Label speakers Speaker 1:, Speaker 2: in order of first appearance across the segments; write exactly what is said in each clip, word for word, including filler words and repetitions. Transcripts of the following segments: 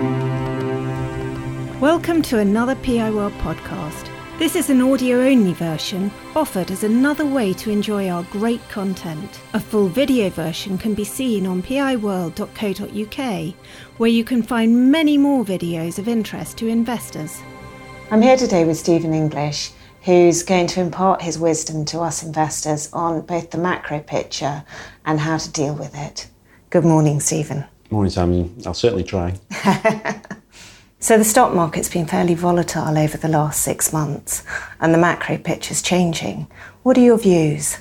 Speaker 1: Welcome to another P I World podcast. This is an audio-only version offered as another way to enjoy our great content. A full video version can be seen on p i world dot co dot u k, where you can find many more videos of interest to investors.
Speaker 2: I'm here today with Stephen English, who's going to impart his wisdom to us investors on both the macro picture and how to deal with it. Good morning, Stephen.
Speaker 3: Morning, Sam. I'll certainly try.
Speaker 2: So the stock market's been fairly volatile over the last six months and the macro picture's changing. What are your views?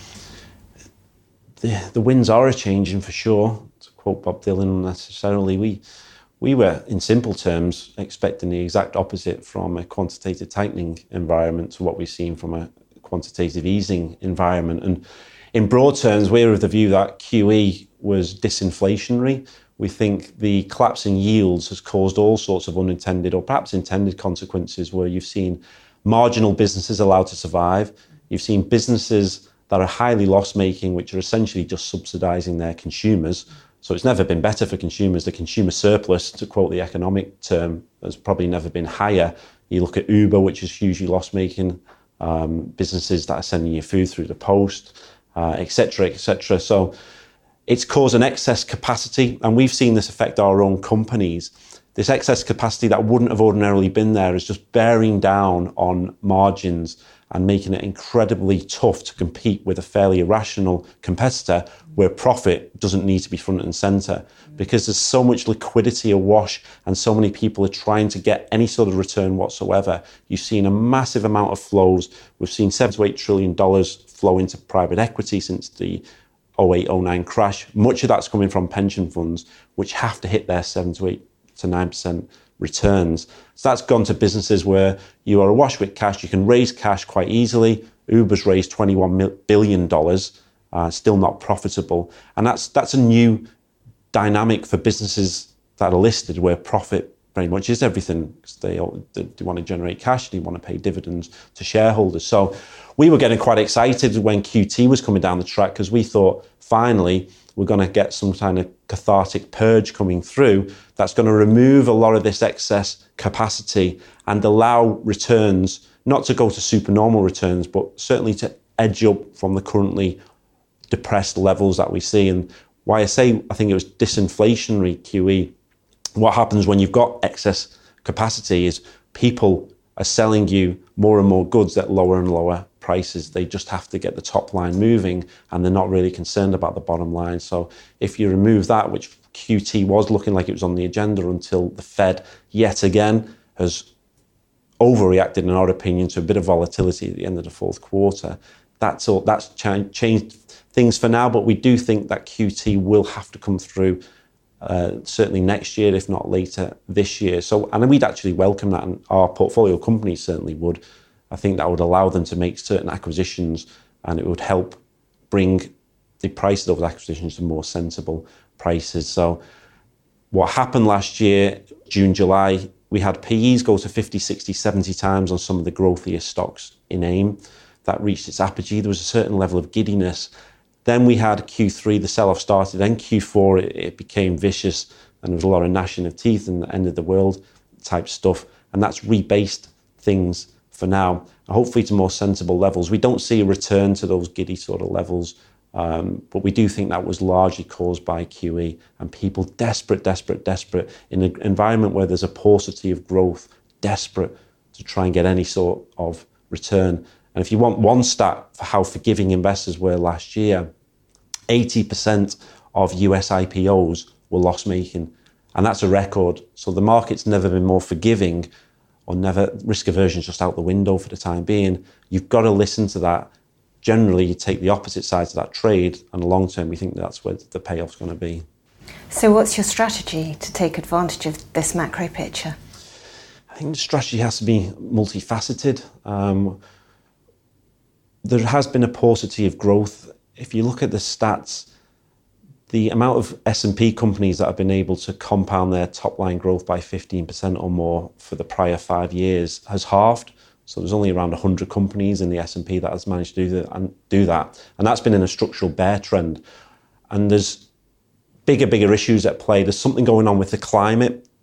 Speaker 3: The, the winds are changing for sure. To quote Bob Dylan unnecessarily, we, we were, in simple terms, expecting the exact opposite from a quantitative tightening environment to what we've seen from a quantitative easing environment. And in broad terms, we're of the view that Q E was disinflationary. We think the collapse in yields has caused all sorts of unintended or perhaps intended consequences where you've seen marginal businesses allowed to survive. You've seen businesses that are highly loss-making, which are essentially just subsidising their consumers. So it's never been better for consumers. The consumer surplus, to quote the economic term, has probably never been higher. You look at Uber, which is hugely loss-making, um, businesses that are sending you food through the post, uh, et cetera, et cetera. So it's caused an excess capacity, and we've seen this affect our own companies. This excess capacity that wouldn't have ordinarily been there is just bearing down on margins and making it incredibly tough to compete with a fairly irrational competitor where profit doesn't need to be front and centre, because there's so much liquidity awash and so many people are trying to get any sort of return whatsoever. You've seen a massive amount of flows. We've seen seven to eight trillion dollars flow into private equity since the oh eight oh nine crash. Much of that's coming from pension funds, which have to hit their seven to eight to nine percent returns. So that's gone to businesses where you are awash with cash. You can raise cash quite easily. Uber's raised twenty-one billion dollars, uh, still not profitable. And that's that's a new dynamic for businesses that are listed where profit very much is everything. They, they, they want to generate cash, they want to pay dividends to shareholders. So we were getting quite excited when Q T was coming down the track because we thought, finally, we're going to get some kind of cathartic purge coming through that's going to remove a lot of this excess capacity and allow returns not to go to supernormal returns, but certainly to edge up from the currently depressed levels that we see. And why I say I think it was disinflationary Q E, what happens when you've got excess capacity is people are selling you more and more goods at lower and lower prices. They just have to get the top line moving and they're not really concerned about the bottom line. So if you remove that, which Q T was looking like it was on the agenda until the Fed yet again has overreacted, in our opinion, to a bit of volatility at the end of the fourth quarter, that's all, that's ch- changed things for now. But we do think that Q T will have to come through Uh, certainly next year, if not later this year. So, and we'd actually welcome that, and our portfolio companies certainly would. I think that would allow them to make certain acquisitions, and it would help bring the price of those acquisitions to more sensible prices. So what happened last year, June, July, we had P Es go to fifty, sixty, seventy times on some of the growthier stocks in AIM. That reached its apogee. There was a certain level of giddiness. Then we had Q three, the sell-off started. Then Q four, it, it became vicious and there was a lot of gnashing of teeth and the end of the world type stuff. And that's rebased things for now, hopefully to more sensible levels. We don't see a return to those giddy sort of levels, um, but we do think that was largely caused by Q E and people desperate, desperate, desperate in an environment where there's a paucity of growth, desperate to try and get any sort of return. And if you want one stat for how forgiving investors were last year, eighty percent of U S I P Os were loss-making, and that's a record. So the market's never been more forgiving, or never, risk aversion's just out the window for the time being. You've got to listen to that. Generally, you take the opposite side to that trade, and long term, we think that's where the payoff's going to be.
Speaker 2: So what's your strategy to take advantage of this macro picture?
Speaker 3: I think the strategy has to be multifaceted. Um, there has been a paucity of growth. If you look at the stats, the amount of S and P companies that have been able to compound their top line growth by fifteen percent or more for the prior five years has halved. So there's only around one hundred companies in the S and P that has managed to do that, and do that. And that's been in a structural bear trend. And there's bigger, bigger issues at play. There's something going on with the climate.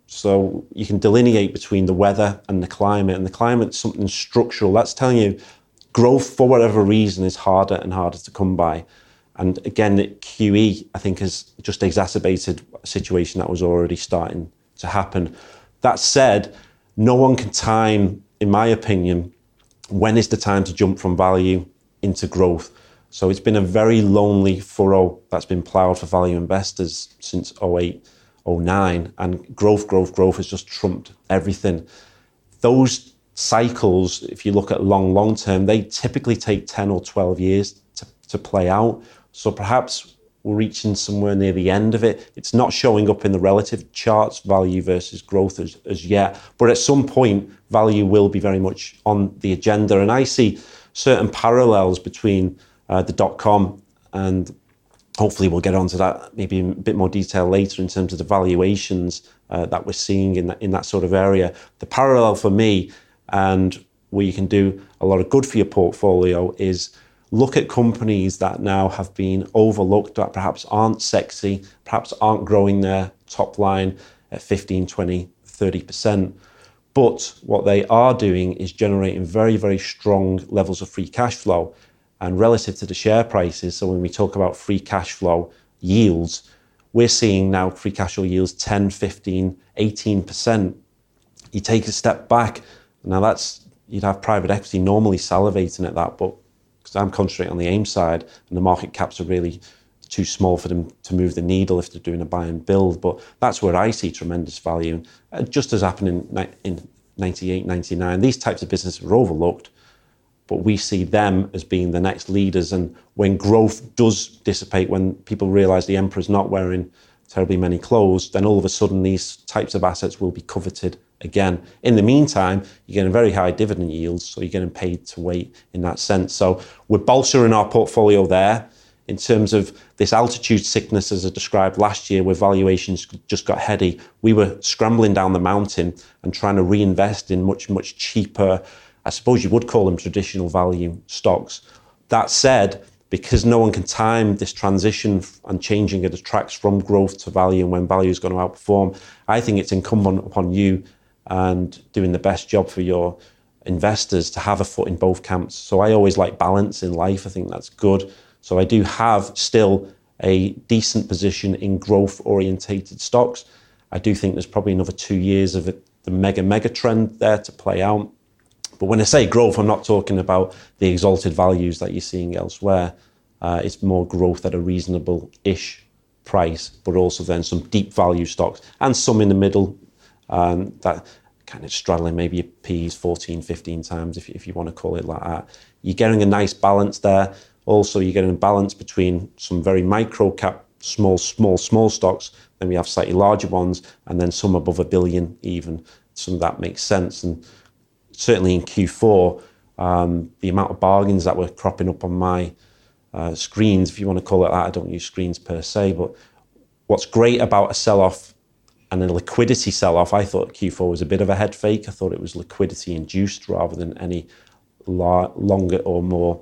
Speaker 3: So you can delineate between the weather and the climate, and the climate's something structural. That's telling you growth, for whatever reason, is harder and harder to come by. And again, Q E, I think, has just exacerbated a situation that was already starting to happen. That said, no one can time, in my opinion, when is the time to jump from value into growth. So it's been a very lonely furrow that's been ploughed for value investors since oh eight, oh nine, and growth, growth, growth has just trumped everything. Those cycles, if you look at long, long term, they typically take ten or twelve years to, to play out. So perhaps we're reaching somewhere near the end of it. It's not showing up in the relative charts, value versus growth as, as yet. But at some point, value will be very much on the agenda. And I see certain parallels between uh, the dot-com, and hopefully we'll get onto that maybe in a bit more detail later in terms of the valuations uh, that we're seeing in that, in that sort of area. The parallel for me, and where you can do a lot of good for your portfolio, is look at companies that now have been overlooked, that perhaps aren't sexy, perhaps aren't growing their top line at fifteen, twenty, thirty percent. But what they are doing is generating very, very strong levels of free cash flow. And relative to the share prices, so when we talk about free cash flow yields, we're seeing now free cash flow yields ten, fifteen, eighteen percent. You take a step back, now that's, you'd have private equity normally salivating at that, but because I'm concentrating on the AIM side, and the market caps are really too small for them to move the needle if they're doing a buy and build. But that's where I see tremendous value. And just as happened in, in ninety-eight, ninety-nine, these types of businesses were overlooked, but we see them as being the next leaders. And when growth does dissipate, when people realize the emperor's not wearing terribly many clothes, then all of a sudden these types of assets will be coveted again. In the meantime, you're getting very high dividend yields, so you're getting paid to wait in that sense. So we're bolstering our portfolio there. In terms of this altitude sickness, as I described last year, where valuations just got heady, we were scrambling down the mountain and trying to reinvest in much, much cheaper, I suppose you would call them traditional value stocks. That said, because no one can time this transition and changing it as tracks from growth to value and when value is going to outperform, I think it's incumbent upon you and doing the best job for your investors to have a foot in both camps. So I always like balance in life. I think that's good. So I do have still a decent position in growth-orientated stocks. I do think there's probably another two years of it, the mega, mega trend there to play out. But when I say growth, I'm not talking about the exalted values that you're seeing elsewhere. Uh, it's more growth at a reasonable-ish price, but also then some deep value stocks and some in the middle um, that kind of straddling maybe your P's fourteen, fifteen times, if, if you want to call it like that. You're getting a nice balance there. Also, you're getting a balance between some very micro cap, small, small, small stocks. Then we have slightly larger ones, and then some above a billion even. Some of that makes sense. And certainly in Q four, um, the amount of bargains that were cropping up on my uh, screens, if you want to call it that, I don't use screens per se, but what's great about a sell-off and a liquidity sell-off, I thought Q four was a bit of a head fake. I thought it was liquidity induced rather than any la- longer or more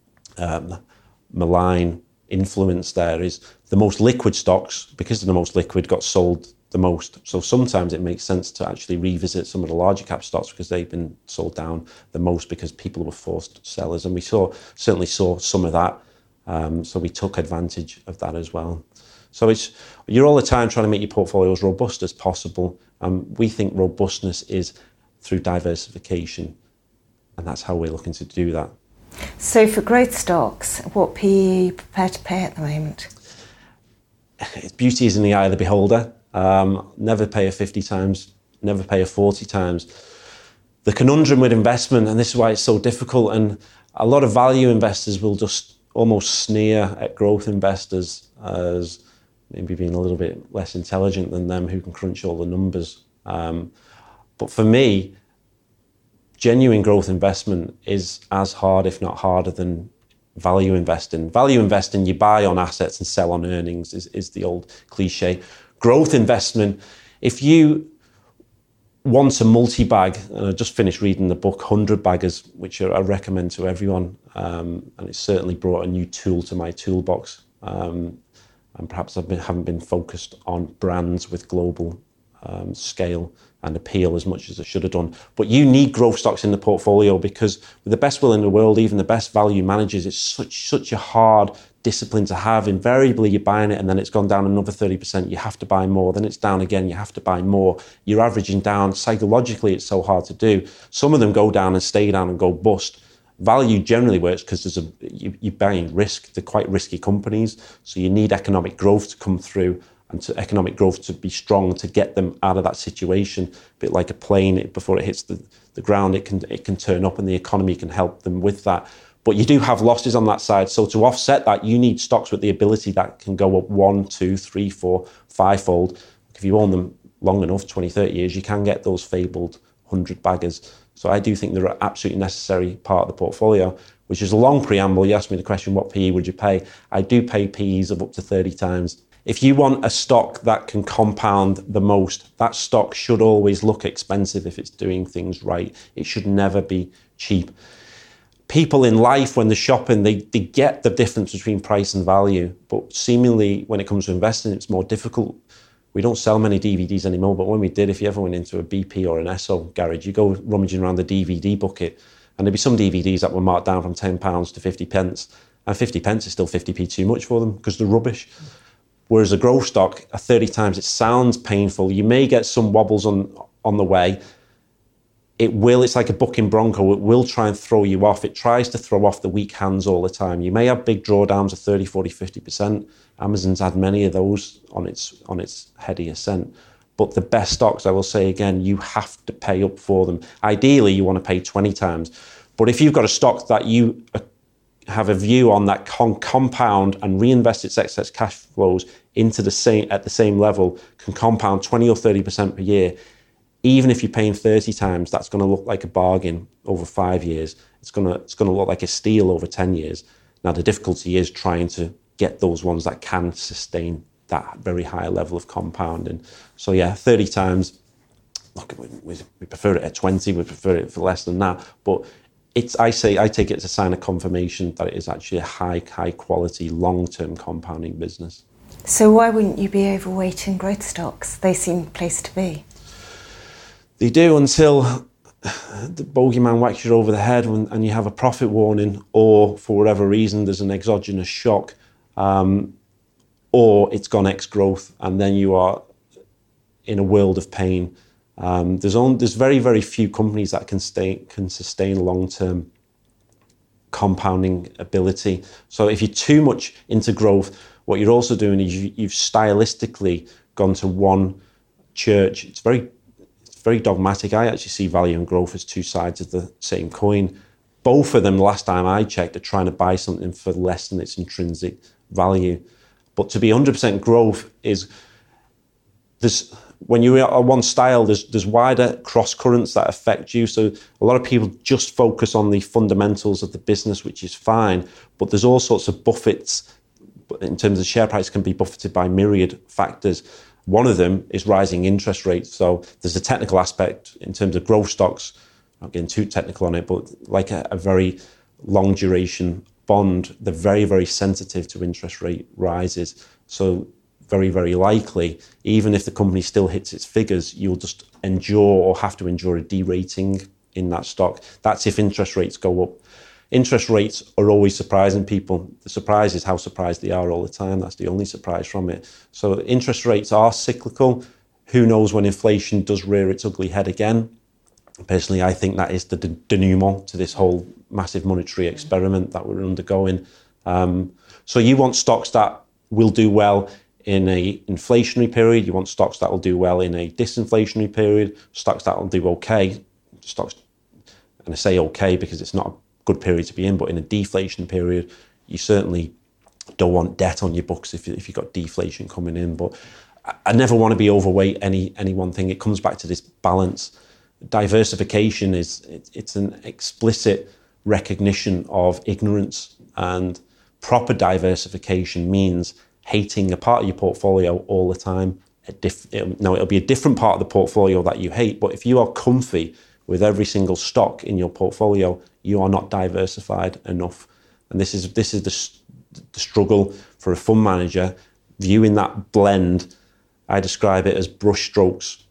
Speaker 3: Um, malign influence. There is the most liquid stocks, because they're the most liquid, got sold the most. So sometimes it makes sense to actually revisit some of the larger cap stocks because they've been sold down the most because people were forced sellers. And we saw certainly saw some of that. Um, so we took advantage of that as well. So it's you're all the time trying to make your portfolio as robust as possible. Um, we think robustness is through diversification, and that's how we're looking to do that.
Speaker 2: So for growth stocks, what P E are you prepared to pay at the moment?
Speaker 3: Beauty is in the eye of the beholder. Um, never pay a fifty times, never pay a forty times. The conundrum with investment, and this is why it's so difficult, and a lot of value investors will just almost sneer at growth investors as maybe being a little bit less intelligent than them who can crunch all the numbers. Um, but for me, genuine growth investment is as hard, if not harder, than value investing. Value investing, you buy on assets and sell on earnings, is, is the old cliche. Growth investment, if you want a multi-bag, and I just finished reading the book one hundred Baggers, which I recommend to everyone, um, and it's certainly brought a new tool to my toolbox. Um, and perhaps I haven't been focused on brands with global um, scale and appeal as much as I should have done. But you need growth stocks in the portfolio, because with the best will in the world, even the best value managers, it's such such a hard discipline to have. Invariably, you're buying it and then it's gone down another thirty percent. You have to buy more. Then it's down again. You have to buy more. You're averaging down. Psychologically, it's so hard to do. Some of them go down and stay down and go bust. Value generally works because there's a you, you're buying risk. They're quite risky companies. So you need economic growth to come through, and to economic growth to be strong to get them out of that situation. A bit like a plane, it, before it hits the, the ground, it can it can turn up, and the economy can help them with that. But you do have losses on that side. So to offset that, you need stocks with the ability that can go up one, two, three, four, five-fold. If you own them long enough, twenty, thirty years, you can get those fabled hundred baggers. So I do think they're an absolutely necessary part of the portfolio, which is a long preamble. You asked me the question, what P E would you pay? I do pay P Es of up to thirty times. If you want a stock that can compound the most, that stock should always look expensive if it's doing things right. It should never be cheap. People in life, when they're shopping, they, they get the difference between price and value. But seemingly, when it comes to investing, it's more difficult. We don't sell many D V Ds anymore, but when we did, if you ever went into a B P or an Esso garage, you go rummaging around the D V D bucket, and there'd be some D V Ds that were marked down from ten pounds to fifty pence, and fifty pence is still fifty p too much for them because they're rubbish. Whereas a growth stock, at thirty times, it sounds painful. You may get some wobbles on, on the way. It will, it's like a bucking bronco, it will try and throw you off. It tries to throw off the weak hands all the time. You may have big drawdowns of thirty, forty, fifty percent. Amazon's had many of those on its on its heady ascent. But the best stocks, I will say again, you have to pay up for them. Ideally, you want to pay twenty times. But if you've got a stock that you have a view on that can compound and reinvest its excess cash flows into the same at the same level, can compound twenty or thirty percent per year, even if you're paying thirty times, that's going to look like a bargain over five years. It's going to it's going to look like a steal over ten years. Now, the difficulty is trying to get those ones that can sustain that very high level of compounding. So yeah, thirty times. Look, we, we prefer it at twenty. We prefer it for less than that. But it's I say I take it as a sign of confirmation that it is actually a high high quality long term compounding business.
Speaker 2: So why wouldn't you be overweight in growth stocks? They seem the place to be.
Speaker 3: They do, until the bogeyman whacks you over the head when, and you have a profit warning, or for whatever reason there's an exogenous shock, um, or it's gone ex-growth, and then you are in a world of pain. Um, there's only, there's very very few companies that can stay can sustain long-term compounding ability. So if you're too much into growth, what you're also doing is you, you've stylistically gone to one church. It's very very dogmatic. I actually see value and growth as two sides of the same coin. Both of them, last time I checked, are trying to buy something for less than its intrinsic value. But to be one hundred percent growth is, there's, when you're on one style, there's, there's wider cross currents that affect you. So a lot of people just focus on the fundamentals of the business, which is fine, but there's all sorts of buffets. In terms of the share price, can be buffeted by myriad factors. One of them is rising interest rates. So there's a technical aspect in terms of growth stocks. I'm not getting too technical on it, but like a, a very long duration bond, they're very, very sensitive to interest rate rises. So very, very likely, even if the company still hits its figures, you'll just endure or have to endure a derating in that stock. That's if interest rates go up. Interest rates are always surprising people. The surprise is how surprised they are all the time. That's the only surprise from it. So interest rates are cyclical. Who knows when inflation does rear its ugly head again? Personally, I think that is the denouement to this whole massive monetary experiment that we're undergoing. Um, so you want stocks that will do well in a inflationary period. You want stocks that will do well in a disinflationary period. Stocks that will do okay. Stocks, and I say okay because it's not a good period to be in, but in a deflation period, you certainly don't want debt on your books if, you, if you've got deflation coming in. But I, I never want to be overweight any any one thing. It comes back to this balance. Diversification is it, it's an explicit recognition of ignorance, and proper diversification means hating a part of your portfolio all the time. A diff, it, now, it'll be a different part of the portfolio that you hate, but if you are comfy with every single stock in your portfolio, you are not diversified enough. And this is this is the, the struggle for a fund manager, viewing that blend. I describe it as brush strokes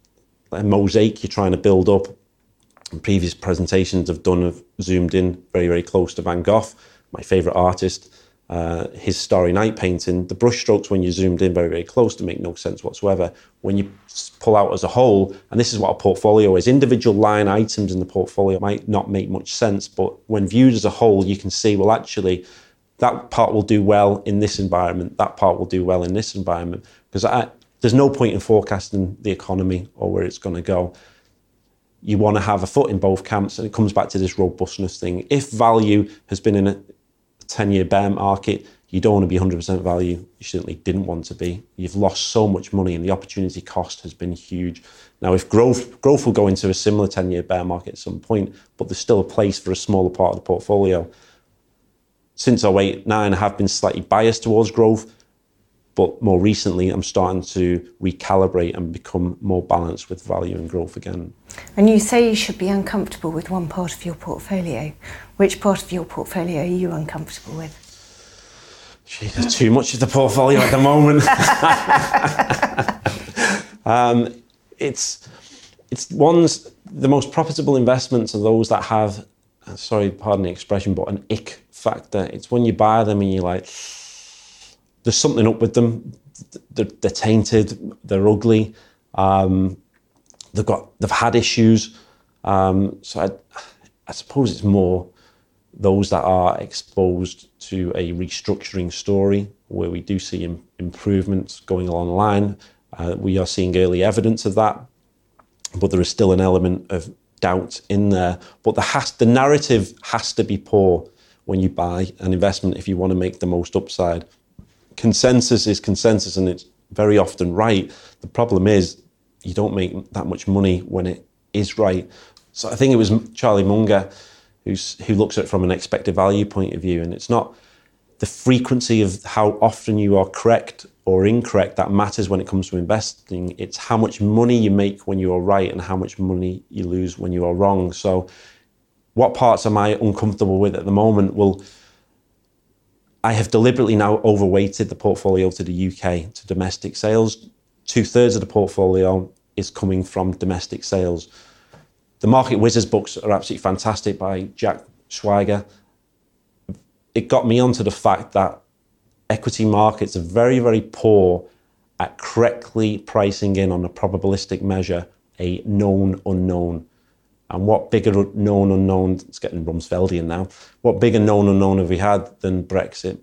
Speaker 3: a mosaic you're trying to build up. And previous presentations I've done have zoomed in very, very close to Van Gogh, my favourite artist. Uh, his Starry Night painting, the brush strokes when you zoomed in very, very close to make no sense whatsoever. When you pull out as a whole, and this is what a portfolio is, individual line items in the portfolio might not make much sense, but when viewed as a whole, you can see, well, actually, that part will do well in this environment, that part will do well in this environment, because I, there's no point in forecasting the economy or where it's going to go. You want to have a foot in both camps, and it comes back to this robustness thing. If value has been in a ten-year bear market, you don't want to be one hundred percent value. You certainly didn't want to be. You've lost so much money, and the opportunity cost has been huge. Now, if growth growth will go into a similar ten-year bear market at some point, but there's still a place for a smaller part of the portfolio. Since oh eight nine, I have been slightly biased towards growth, but more recently, I'm starting to recalibrate and become more balanced with value and growth again.
Speaker 2: And you say you should be uncomfortable with one part of your portfolio. Which part of your portfolio are you uncomfortable with?
Speaker 3: Gee, there's too much of the portfolio at the moment. um, it's it's ones, the most profitable investments are those that have, sorry, pardon the expression, but an ick factor. It's when you buy them and you're like, there's something up with them. They're, they're tainted, they're ugly, um, they've got, they've had issues. Um, so I, I suppose it's more those that are exposed to a restructuring story where we do see im- improvements going along the line. Uh, we are seeing early evidence of that, but there is still an element of doubt in there. But the, has, the narrative has to be poor when you buy an investment if you want to make the most upside. Consensus is consensus, and it's very often right. The problem is you don't make that much money when it is right. So I think it was Charlie Munger who's, who looks at it from an expected value point of view, and it's not the frequency of how often you are correct or incorrect that matters when it comes to investing. It's how much money you make when you are right and how much money you lose when you are wrong. So what parts am I uncomfortable with at the moment? Well, I have deliberately now overweighted the portfolio to the U K, to domestic sales. Two thirds of the portfolio is coming from domestic sales. The Market Wizards books are absolutely fantastic by Jack Schweiger. It got me onto the fact that equity markets are very, very poor at correctly pricing in on a probabilistic measure a known unknown. And what bigger known unknown, it's getting Rumsfeldian now, what bigger known unknown have we had than Brexit?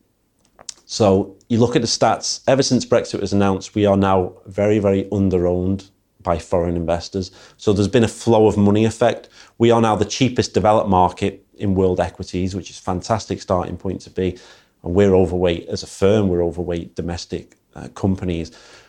Speaker 3: So you look at the stats, ever since Brexit was announced, we are now very, very under-owned by foreign investors. So there's been a flow of money effect. We are now the cheapest developed market in world equities, which is a fantastic starting point to be. And we're overweight as a firm, we're overweight domestic uh, companies.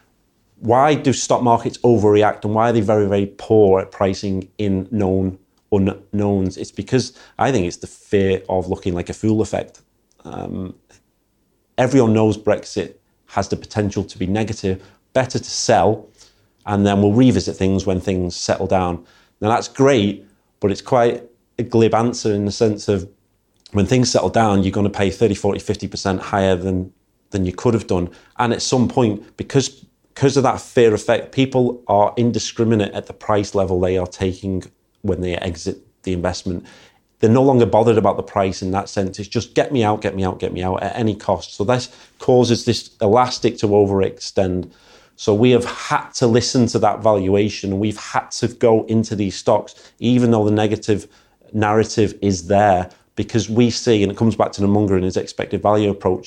Speaker 3: Why do stock markets overreact, and why are they very, very poor at pricing in known unknowns? It's because I think it's the fear of looking like a fool effect. Um, everyone knows Brexit has the potential to be negative. Better to sell, and then we'll revisit things when things settle down. Now that's great, but it's quite a glib answer in the sense of when things settle down, you're going to pay thirty, forty, fifty percent higher than, than you could have done. And at some point, because Because of that fear effect, people are indiscriminate at the price level they are taking when they exit the investment. They're no longer bothered about the price in that sense. It's just get me out, get me out, get me out at any cost. So this causes this elastic to overextend. So we have had to listen to that valuation. We've had to go into these stocks, even though the negative narrative is there, because we see, and it comes back to the Munger and his expected value approach,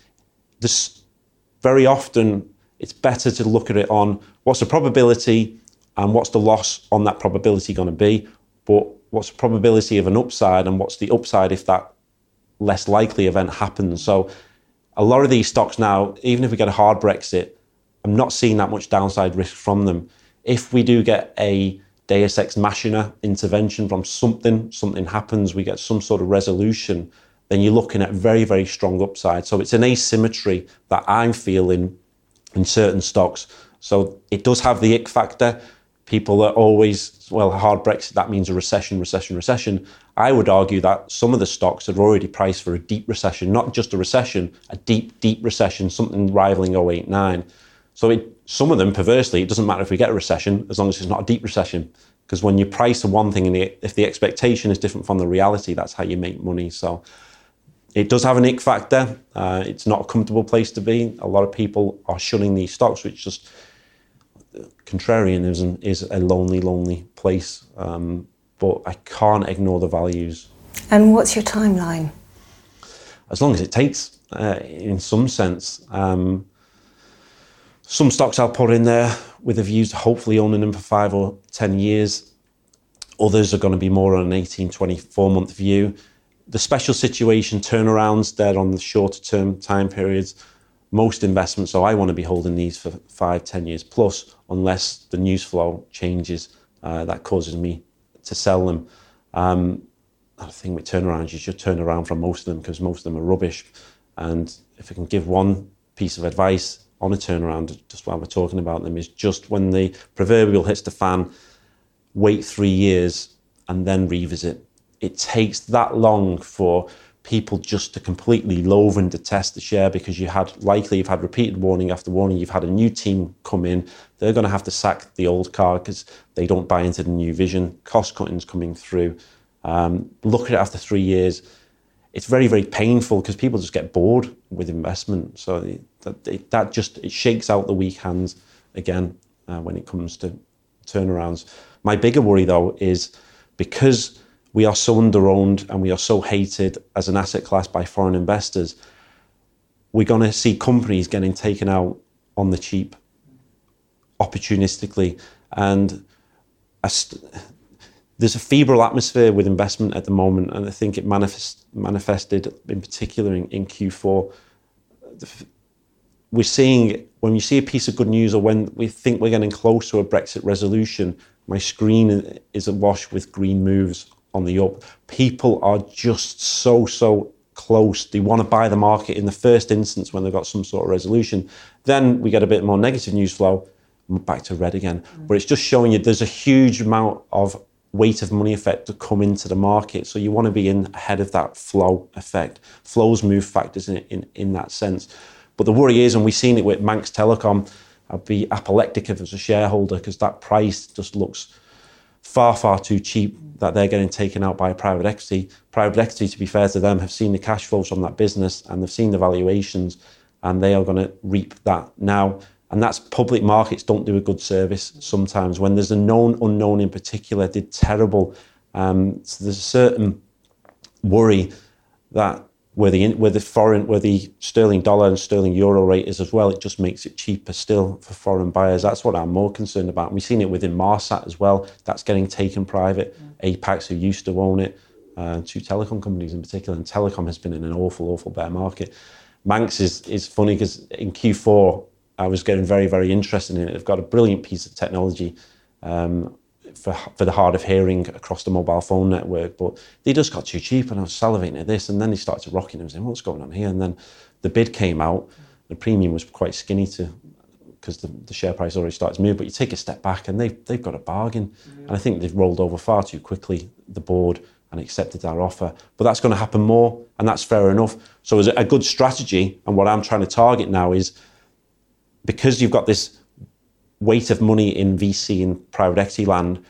Speaker 3: this very often, it's better to look at it on what's the probability and what's the loss on that probability going to be, but what's the probability of an upside and what's the upside if that less likely event happens. So a lot of these stocks now, even if we get a hard Brexit, I'm not seeing that much downside risk from them. If we do get a Deus Ex Machina intervention from something, something happens, we get some sort of resolution, then you're looking at very, very strong upside. So it's an asymmetry that I'm feeling in certain stocks. So it does have the ick factor. People are always, well, hard Brexit, that means a recession, recession, recession. I would argue that some of the stocks are already priced for a deep recession, not just a recession, a deep, deep recession, something rivaling oh eight nine. So it some of them, perversely, it doesn't matter if we get a recession, as long as it's not a deep recession. Because when you price to one thing and the, if the expectation is different from the reality, that's how you make money. So it does have an ick factor. Uh, it's not a comfortable place to be. A lot of people are shunning these stocks, which just, contrarianism is a lonely, lonely place. Um, but I can't ignore the values.
Speaker 2: And what's your timeline?
Speaker 3: As long as it takes, uh, in some sense. Um, some stocks I'll put in there with a view to hopefully owning them for five or ten years. Others are going to be more on an eighteen, twenty-four month view. The special situation turnarounds, they're on the shorter term time periods. Most investments, so I want to be holding these for five, ten years plus, unless the news flow changes, uh, that causes me to sell them. Um, I think with turnarounds, you should turn around from most of them because most of them are rubbish. And if I can give one piece of advice on a turnaround, just while we're talking about them, is just when the proverbial hits the fan, wait three years and then revisit. It takes that long for people just to completely loathe and detest the share because you had likely you've had repeated warning after warning. You've had a new team come in. They're going to have to sack the old car because they don't buy into the new vision. Cost cutting's coming through. Um, look at it after three years. It's very, very painful because people just get bored with investment. So that, that just it shakes out the weak hands again uh, when it comes to turnarounds. My bigger worry though is because we are so under-owned and we are so hated as an asset class by foreign investors, we're going to see companies getting taken out on the cheap, opportunistically. And st- there's a febrile atmosphere with investment at the moment, and I think it manifest, manifested in particular in, in Q four. We're seeing, when you see a piece of good news or when we think we're getting close to a Brexit resolution, my screen is awash with green moves on the up. People are just so, so close. They want to buy the market in the first instance when they've got some sort of resolution. Then we get a bit more negative news flow, back to red again. Mm. But it's just showing you there's a huge amount of weight of money effect to come into the market. So you want to be in ahead of that flow effect. Flows move factors in, in, in that sense. But the worry is, and we've seen it with Manx Telecom, I'd be apoplectic if as a shareholder because that price just looks far, far too cheap that they're getting taken out by private equity. Private equity, to be fair to them, have seen the cash flows from that business and they've seen the valuations and they are going to reap that now. And that's public markets don't do a good service sometimes. When there's a known unknown in particular did terrible, um, so there's a certain worry that where the where the foreign where the sterling dollar and sterling euro rate is as well, it just makes it cheaper still for foreign buyers. That's what I'm more concerned about. And we've seen it within Marsat as well. That's getting taken private. Yeah. Apax, who used to own it, uh, two telecom companies in particular, and telecom has been in an awful, awful bear market. Manx is is funny because in Q four I was getting very, very interested in it. They've got a brilliant piece of technology um, for for the hard of hearing across the mobile phone network, but they just got too cheap and I was salivating at this, and then they started to rock it and I was saying, what's going on here? And then the bid came out, the premium was quite skinny to because the, the share price already started to move, but you take a step back and they've, they've got a bargain. Mm-hmm. And I think they've rolled over far too quickly, the board, and accepted our offer. But that's going to happen more, and that's fair enough. So as a good strategy, and what I'm trying to target now is, because you've got this weight of money in V C and private equity land,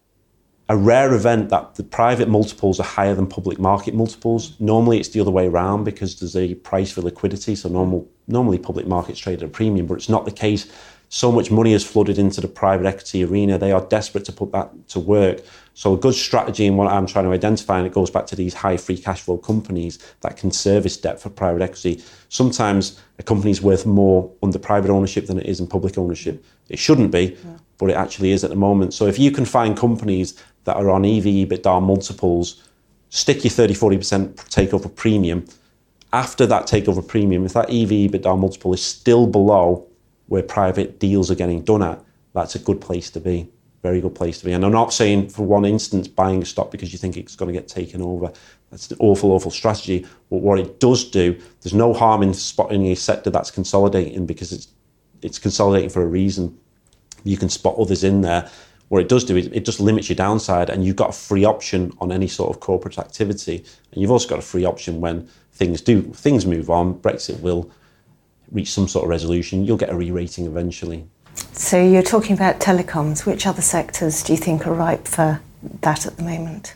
Speaker 3: a rare event that the private multiples are higher than public market multiples. Normally it's the other way around because there's a price for liquidity. So normal, normally public markets trade at a premium, but it's not the case. So much money has flooded into the private equity arena. They are desperate to put that to work. So a good strategy and what I'm trying to identify, and it goes back to these high free cash flow companies that can service debt for private equity. Sometimes a company is worth more under private ownership than it is in public ownership. It shouldn't be, yeah. but it actually is at the moment. So if you can find companies that are on E V, EBITDA multiples, stick your thirty, forty percent takeover premium. After that takeover premium, if that E V, EBITDA multiple is still below where private deals are getting done at, that's a good place to be. Very good place to be. And I'm not saying for one instance buying a stock because you think it's going to get taken over. That's an awful, awful strategy. But what it does do, there's no harm in spotting a sector that's consolidating because it's it's consolidating for a reason. You can spot others in there. What it does do is it just limits your downside, and you've got a free option on any sort of corporate activity. And you've also got a free option when things do things move on. Brexit will reach some sort of resolution. You'll get a re-rating eventually.
Speaker 2: So you're talking about telecoms. Which other sectors do you think are ripe for that at the moment?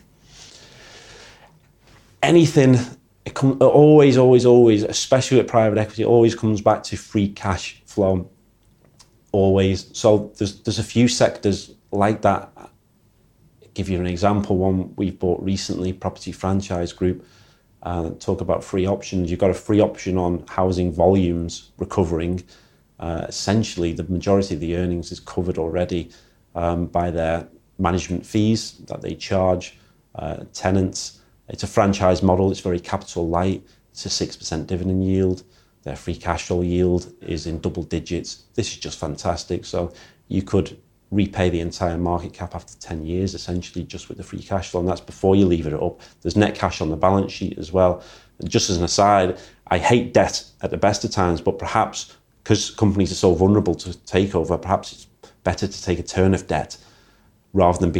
Speaker 3: Anything, it com- always, always, always, especially with private equity, it always comes back to free cash flow. Always. So there's there's a few sectors like that. I'll give you an example. One we've bought recently, Property Franchise Group. Uh, talk about free options. You've got a free option on housing volumes recovering. Uh, essentially, the majority of the earnings is covered already um, by their management fees that they charge uh, tenants. It's a franchise model. It's very capital light. It's a six percent dividend yield. Their free cash flow yield is in double digits. This is just fantastic. So you could repay the entire market cap after ten years, essentially, just with the free cash flow. And that's before you lever it up. There's net cash on the balance sheet as well. And just as an aside, I hate debt at the best of times, but perhaps because companies are so vulnerable to takeover, perhaps it's better to take a turn of debt rather than be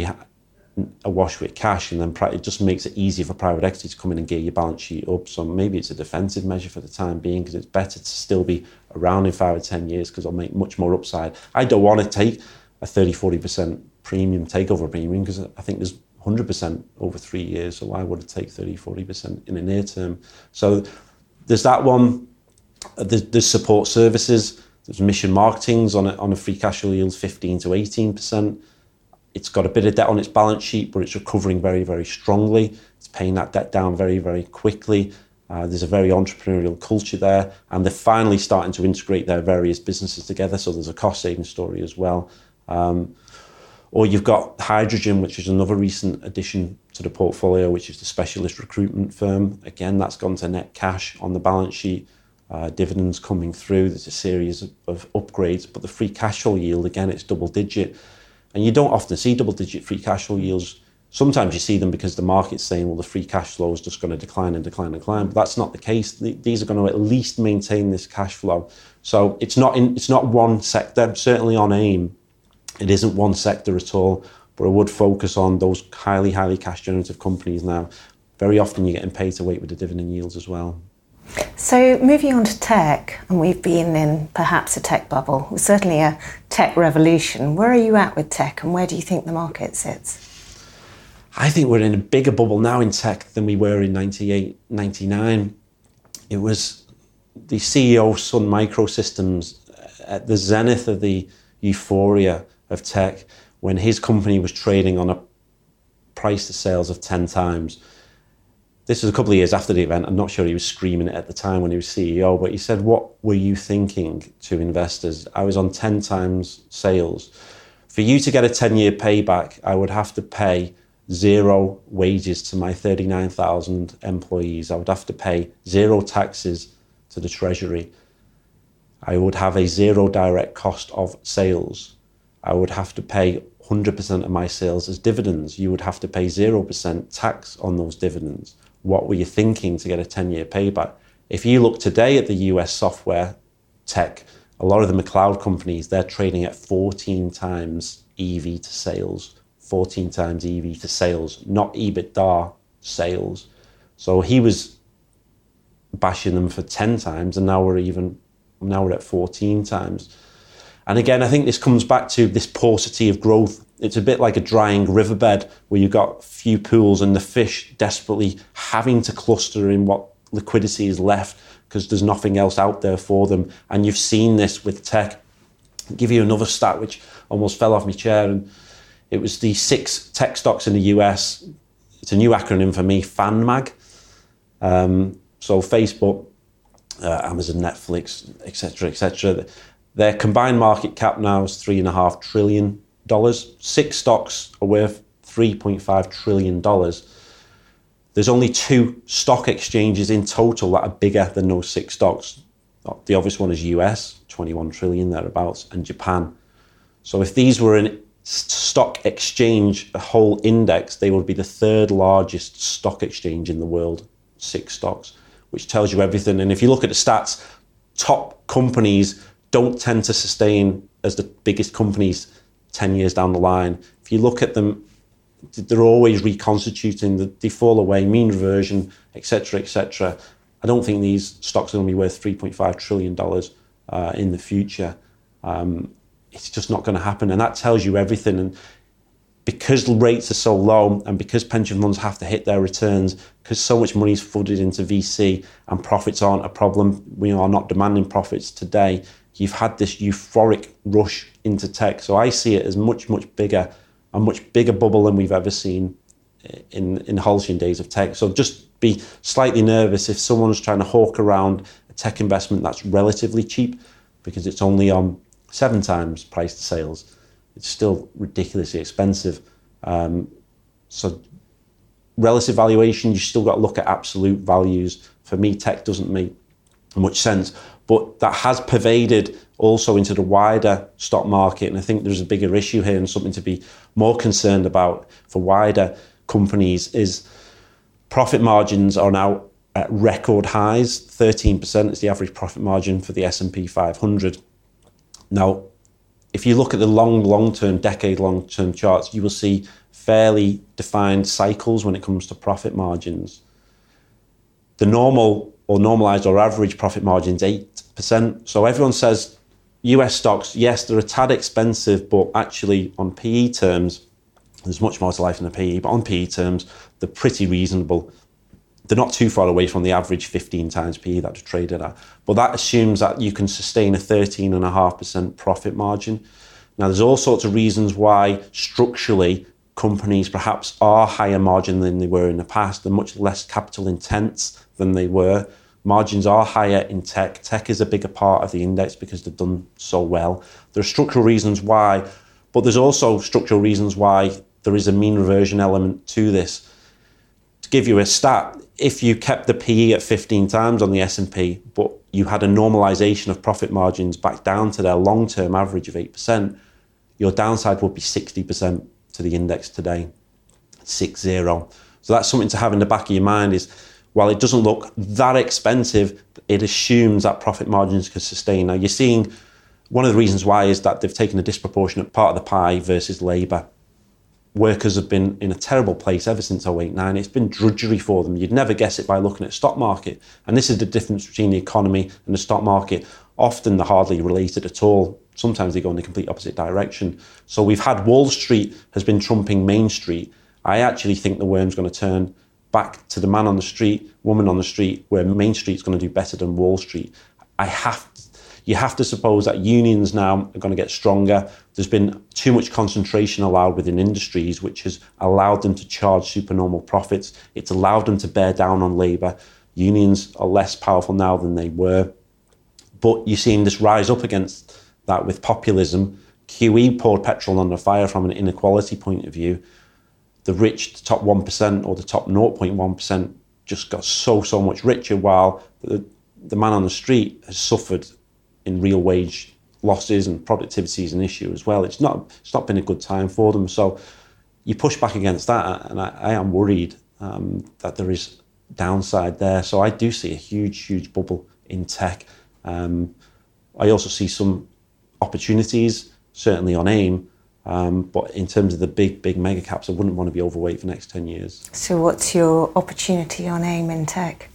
Speaker 3: awash with cash, and then it just makes it easier for private equity to come in and gear your balance sheet up. So maybe it's a defensive measure for the time being, because it's better to still be around in five or ten years because it'll make much more upside. I don't want to take a thirty, forty percent premium, takeover premium, because I think there's one hundred percent over three years. So why would it take thirty, forty percent in the near term? So there's that one. There's, there's support services. There's mission marketings on a, on a free cash flow yield, fifteen to eighteen percent. It's got a bit of debt on its balance sheet, but it's recovering very, very strongly. It's paying that debt down very, very quickly. Uh, there's a very entrepreneurial culture there, and they're finally starting to integrate their various businesses together. So there's a cost-saving story as well. Um, or you've got Hydrogen, which is another recent addition to the portfolio, which is the specialist recruitment firm. Again, that's gone to net cash on the balance sheet. Uh, dividends coming through. There's a series of, of upgrades, but the free cash flow yield, again, it's double digit. And you don't often see double digit free cash flow yields. Sometimes you see them because the market's saying, well, the free cash flow is just going to decline and decline and decline. But that's not the case. These are going to at least maintain this cash flow. So it's not in, it's not one sector. Certainly on AIM, it isn't one sector at all. But I would focus on those highly, highly cash generative companies now. Very often you're getting paid to wait with the dividend yields as well.
Speaker 2: So moving on to tech, and we've been in perhaps a tech bubble, certainly a tech revolution. Where are you at with tech, and where do you think the market sits?
Speaker 3: I think we're in a bigger bubble now in tech than we were in ninety-eight, ninety-nine. It was the C E O of Sun Microsystems at the zenith of the euphoria of tech, when his company was trading on a price to sales of ten times. This was a couple of years after the event. I'm not sure he was screaming it at the time when he was C E O, but he said, what were you thinking to investors? I was on ten times sales. For you to get a ten-year payback, I would have to pay zero wages to my thirty-nine thousand employees. I would have to pay zero taxes to the Treasury. I would have a zero direct cost of sales. I would have to pay one hundred percent of my sales as dividends. You would have to pay zero percent tax on those dividends. What were you thinking to get a ten-year payback? If you look today at the U S software tech, a lot of them are cloud companies. They're trading at fourteen times E V to sales, fourteen times E V to sales, not EBITDA sales. So he was bashing them for ten times, and now we're even now we're at fourteen times. And again, I think this comes back to this paucity of growth. It's a bit like a drying riverbed where you've got few pools and the fish desperately having to cluster in what liquidity is left because there's nothing else out there for them. And you've seen this with tech. I'll give you another stat which almost fell off my chair. And it was the six tech stocks in the U S. It's a new acronym for me, FANMAG. Um, so Facebook, uh, Amazon, Netflix, et cetera, et cetera. Their combined market cap now is three and a half trillion dollars. Six stocks are worth three point five trillion dollars. There's only two stock exchanges in total that are bigger than those six stocks. The obvious one is U S, twenty-one trillion thereabouts, and Japan. So if these were an stock exchange, a whole index, they would be the third largest stock exchange in the world, six stocks, which tells you everything. And if you look at the stats, top companies don't tend to sustain as the biggest companies ten years down the line. If you look at them, they're always reconstituting, they fall away, mean reversion, et cetera, et cetera. I don't think these stocks are going to be worth three point five trillion dollars uh, in the future. Um, it's just not going to happen. And that tells you everything. And because rates are so low and because pension funds have to hit their returns, because so much money is flooded into V C and profits aren't a problem, we are not demanding profits today, you've had this euphoric rush into tech. So I see it as much, much bigger, a much bigger bubble than we've ever seen in, in the halcyon days of tech. So just be slightly nervous if someone's trying to hawk around a tech investment that's relatively cheap, because it's only on seven times price to sales. It's still ridiculously expensive. Um, so relative valuation, you still got to look at absolute values. For me, tech doesn't make much sense, but that has pervaded also into the wider stock market. And I think there's a bigger issue here and something to be more concerned about for wider companies is profit margins are now at record highs. thirteen percent is the average profit margin for the S and P five hundred. Now, if you look at the long, long-term, decade long-term charts, you will see fairly defined cycles when it comes to profit margins. The normal or normalized or average profit margin is eight percent. So everyone says U S stocks, yes, they're a tad expensive, but actually on P E terms, there's much more to life than a P E, but on P E terms, they're pretty reasonable. They're not too far away from the average fifteen times P E that they're traded at. But that assumes that you can sustain a thirteen point five percent profit margin. Now, there's all sorts of reasons why structurally companies perhaps are higher margin than they were in the past. They're much less capital intense than they were. Margins are higher in tech. Tech is a bigger part of the index because they've done so well. There are structural reasons why, but there's also structural reasons why there is a mean reversion element to this. To give you a stat, if you kept the P E at fifteen times on the S and P, but you had a normalization of profit margins back down to their long-term average of eight percent, your downside would be sixty percent to the index today, six zero. So that's something to have in the back of your mind is, while it doesn't look that expensive, it assumes that profit margins can sustain. Now, you're seeing one of the reasons why is that they've taken a disproportionate part of the pie versus Labour. Workers have been in a terrible place ever since oh eight nine. It's been drudgery for them. You'd never guess it by looking at the stock market. And this is the difference between the economy and the stock market. Often they're hardly related at all. Sometimes they go in the complete opposite direction. So we've had Wall Street has been trumping Main Street. I actually think the worm's going to turn back to the man on the street, woman on the street, where Main Street's going to do better than Wall Street. I have to, you have to suppose that unions now are going to get stronger. There's been too much concentration allowed within industries, which has allowed them to charge supernormal profits. It's allowed them to bear down on labour. Unions are less powerful now than they were. But you're seeing this rise up against that with populism. Q E poured petrol on the fire from an inequality point of view. The rich, the top one percent or the top zero point one percent just got so, so much richer, while the, the man on the street has suffered in real wage losses, and productivity is an issue as well. It's not it's not been a good time for them. So you push back against that, and I, I am worried um, that there is downside there. So I do see a huge, huge bubble in tech. Um, I also see some opportunities, certainly on AIM, um, but in terms of the big, big mega caps, I wouldn't want to be overweight for the next ten years.
Speaker 2: So what's your opportunity on AIM in tech?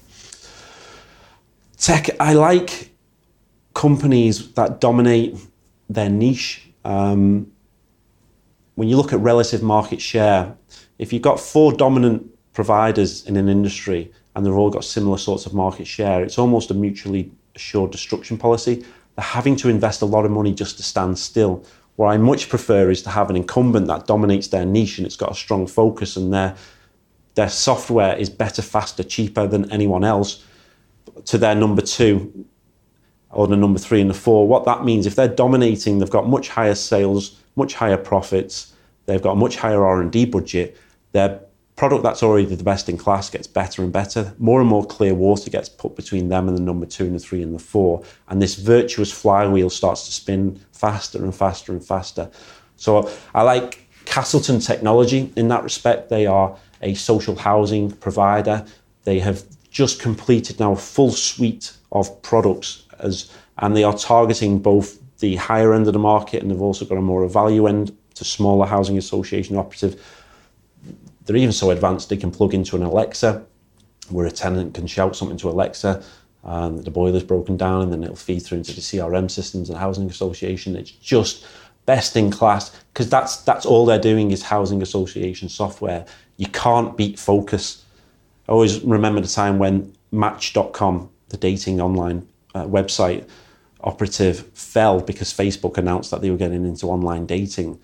Speaker 3: Tech, I like companies that dominate their niche. Um, when you look at relative market share, if you've got four dominant providers in an industry and they've all got similar sorts of market share, it's almost a mutually assured destruction policy. They're having to invest a lot of money just to stand still. What I much prefer is to have an incumbent that dominates their niche and it's got a strong focus, and their, their software is better, faster, cheaper than anyone else to their number two or the number three and the four. What that means, if they're dominating, they've got much higher sales, much higher profits, they've got a much higher R and D budget, their product that's already the best in class gets better and better. More and more clear water gets put between them and the number two and the three and the four. And this virtuous flywheel starts to spin faster and faster and faster. So I like Castleton Technology in that respect. They are a social housing provider. They have just completed now a full suite of products, as and they are targeting both the higher end of the market, and they've also got a more value end to smaller housing association operative. They're even so advanced they can plug into an Alexa, where a tenant can shout something to Alexa, and the boiler's broken down, and then it'll feed through into the C R M systems and housing association. It's just best in class, because that's that's all they're doing is housing association software. You can't beat Focus. I always remember the time when Match dot com, the dating online uh, website operative, fell because Facebook announced that they were getting into online dating.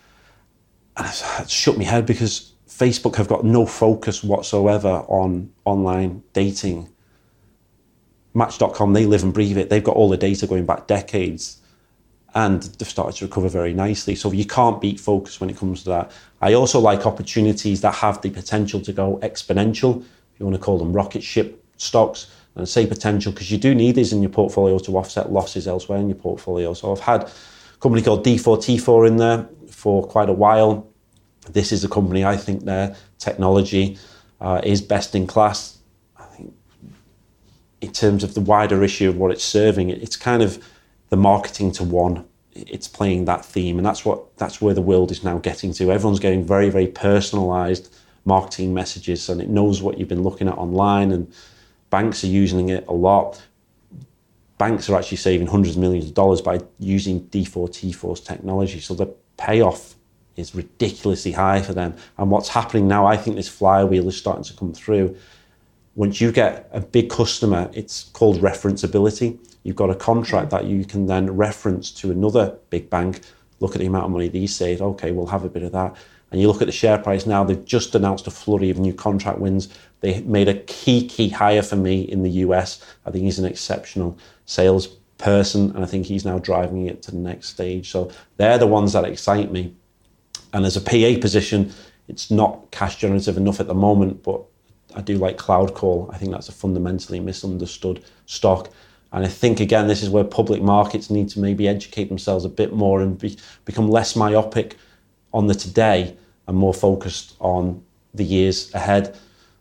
Speaker 3: And it shook my head because Facebook have got no focus whatsoever on online dating. Match dot com, they live and breathe it. They've got all the data going back decades, and they've started to recover very nicely. So you can't beat Focus when it comes to that. I also like opportunities that have the potential to go exponential, if you want to call them rocket ship stocks. And I say potential because you do need these in your portfolio to offset losses elsewhere in your portfolio. So I've had a company called D four T four in there for quite a while. This is a company, I think their technology uh, is best in class. I think in terms of the wider issue of what it's serving, it's kind of the marketing to one. It's playing that theme, and that's what that's where the world is now getting to. Everyone's getting very, very personalized marketing messages, and it knows what you've been looking at online, and banks are using it a lot. Banks are actually saving hundreds of millions of dollars by using D four T four's technology, so the payoff is ridiculously high for them. And what's happening now, I think this flywheel is starting to come through. Once you get a big customer, it's called referenceability. You've got a contract that you can then reference to another big bank, look at the amount of money they save, okay, we'll have a bit of that. And you look at the share price now, they've just announced a flurry of new contract wins. They made a key, key hire for me in the U S. I think he's an exceptional salesperson, and I think he's now driving it to the next stage. So they're the ones that excite me. And as a P A position, it's not cash generative enough at the moment, but I do like Cloud Call. I think that's a fundamentally misunderstood stock. And I think, again, this is where public markets need to maybe educate themselves a bit more and be, become less myopic on the today and more focused on the years ahead.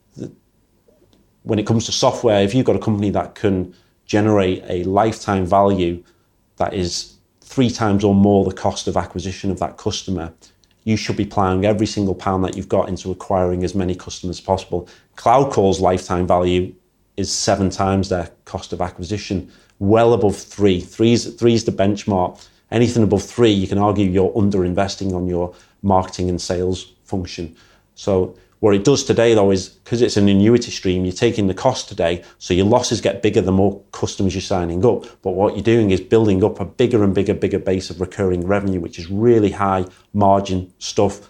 Speaker 3: When it comes to software, if you've got a company that can generate a lifetime value that is three times or more the cost of acquisition of that customer, you should be plowing every single pound that you've got into acquiring as many customers as possible. Cloud Call's lifetime value is seven times their cost of acquisition, well above three. Three's, three's the benchmark. Anything above three, you can argue you're under-investing on your marketing and sales function. So what it does today, though, is because it's an annuity stream, you're taking the cost today, so your losses get bigger the more customers you're signing up. But what you're doing is building up a bigger and bigger, bigger base of recurring revenue, which is really high margin stuff.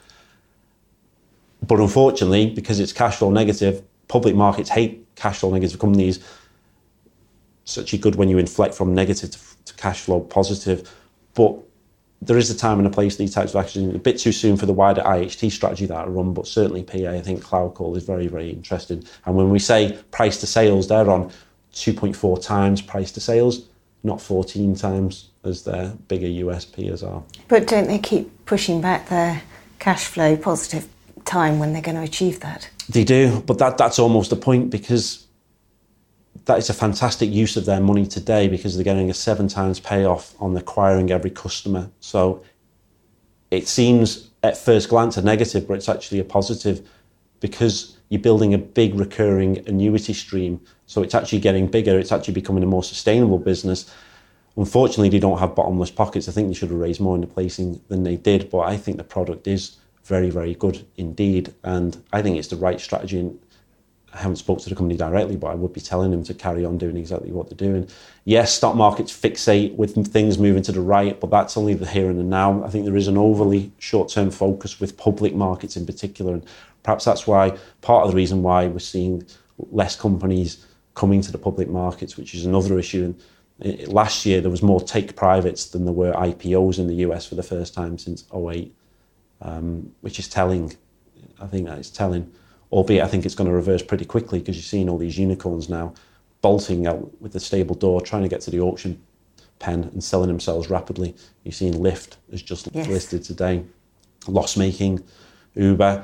Speaker 3: But unfortunately, because it's cash flow negative, public markets hate cash flow negative companies. It's actually good when you inflect from negative to, to cash flow positive. But there is a time and a place for these types of actions. A bit too soon for the wider I H T strategy that I run, but certainly P A, I think Cloud Call is very, very interested. And when we say price to sales, they're on two point four times price to sales, not fourteen times as their bigger U S peers are.
Speaker 2: But don't they keep pushing back their cash flow positive time when they're going to achieve that?
Speaker 3: They do, but that that's almost the point, because that is a fantastic use of their money today, because they're getting a seven times payoff on acquiring every customer. So it seems at first glance a negative, but it's actually a positive, because you're building a big recurring annuity stream. So it's actually getting bigger. It's actually becoming a more sustainable business. Unfortunately, they don't have bottomless pockets. I think they should have raised more in the placing than they did, but I think the product is very, very good indeed. And I think it's the right strategy. And I haven't spoke to the company directly, but I would be telling them to carry on doing exactly what they're doing. Yes, stock markets fixate with things moving to the right, but that's only the here and the now. I think there is an overly short-term focus with public markets in particular, and perhaps that's why, part of the reason why we're seeing less companies coming to the public markets, which is another issue. And last year, there was more take-privates than there were I P Os in the U S for the first time since oh eight, um, which is telling. I think that is telling. Albeit I think it's going to reverse pretty quickly, because you're seeing all these unicorns now bolting out with the stable door, trying to get to the auction pen and selling themselves rapidly. You're seeing Lyft has just yes. listed today. Loss-making, Uber.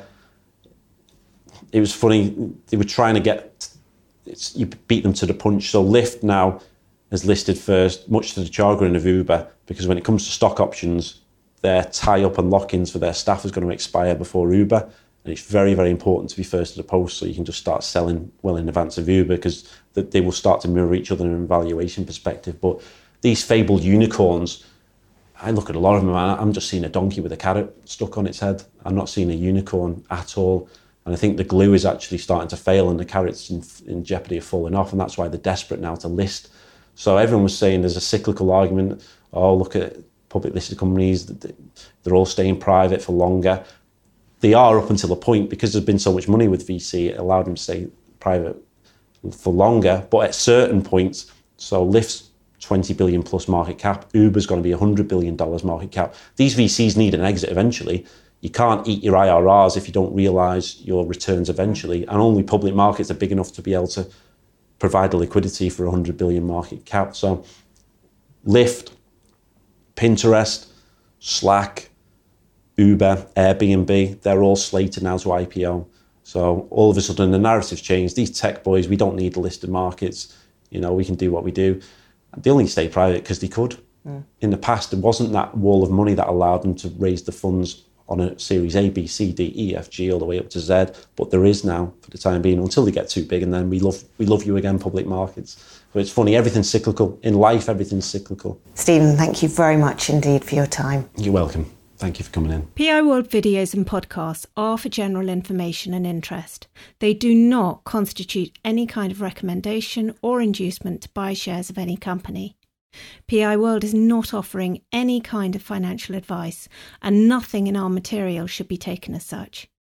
Speaker 3: It was funny, they were trying to get, it's, you beat them to the punch. So Lyft now has listed first, much to the chagrin of Uber, because when it comes to stock options, their tie-up and lock-ins for their staff is going to expire before Uber. And it's very, very important to be first to the post, so you can just start selling well in advance of Uber, because they will start to mirror each other in a valuation perspective. But these fabled unicorns, I look at a lot of them and I'm just seeing a donkey with a carrot stuck on its head. I'm not seeing a unicorn at all. And I think the glue is actually starting to fail and the carrot's in, in jeopardy of falling off. And that's why they're desperate now to list. So everyone was saying there's a cyclical argument. Oh, look at public listed companies. They're all staying private for longer. They are up until a point, because there's been so much money with V C, it allowed them to stay private for longer. But at certain points, so Lyft's twenty billion plus market cap, Uber's going to be one hundred billion dollars market cap. These V Cs need an exit eventually. You can't eat your I R Rs if you don't realise your returns eventually. And only public markets are big enough to be able to provide the liquidity for a one hundred billion market cap. So Lyft, Pinterest, Slack, Uber, Airbnb, they're all slated now to I P O. So all of a sudden the narrative's changed. These tech boys, we don't need the listed markets. You know, we can do what we do. They only stay private because they could. Mm. In the past, there wasn't that wall of money that allowed them to raise the funds on a series A, B, C, D, E, F, G, all the way up to Z. But there is now, for the time being, until they get too big, and then we love we love you again, public markets. But it's funny, everything's cyclical. In life, everything's cyclical.
Speaker 2: Stephen, thank you very much indeed for your time.
Speaker 3: You're welcome. Thank you for coming in.
Speaker 1: P I World videos and podcasts are for general information and interest. They do not constitute any kind of recommendation or inducement to buy shares of any company. P I World is not offering any kind of financial advice, and nothing in our material should be taken as such.